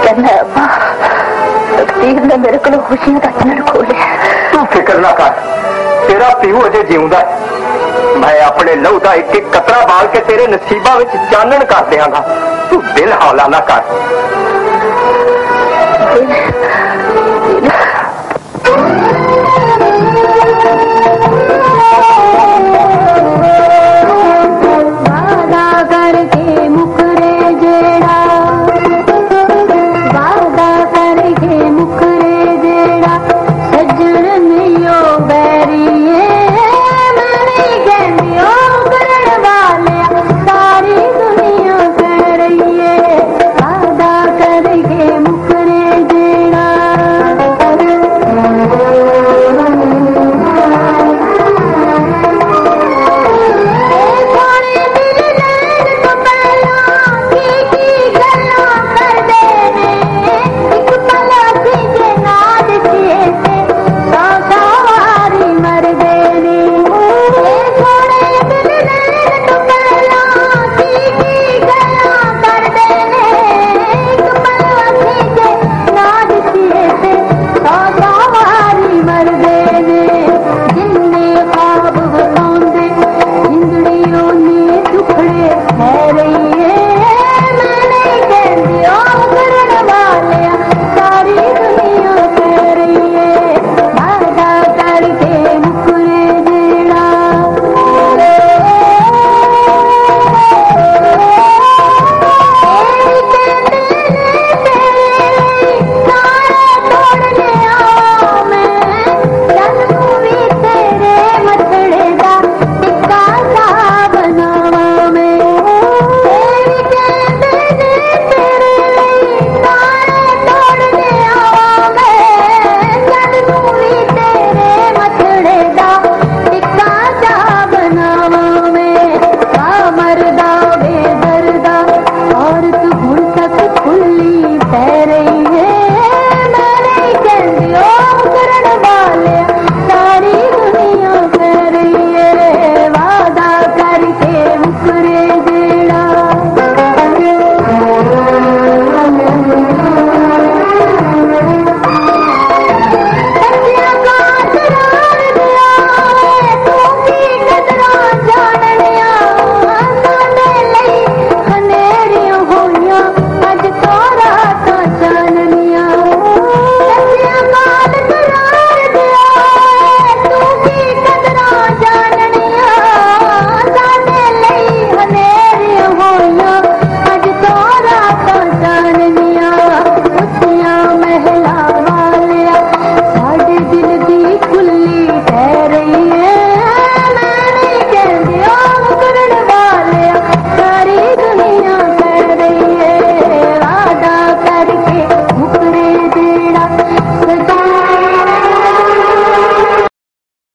करना है अम्मा? तकदीर ने मेरे को खुशियां का चानन खोलिया। तू फिक्र ना कर, तेरा प्यू अजे जीउंदा है। मैं अपने लहू का एक एक कतरा बाल के तेरे नसीबा विच चानन कर दियांगा। तू दिल हौला ना कर।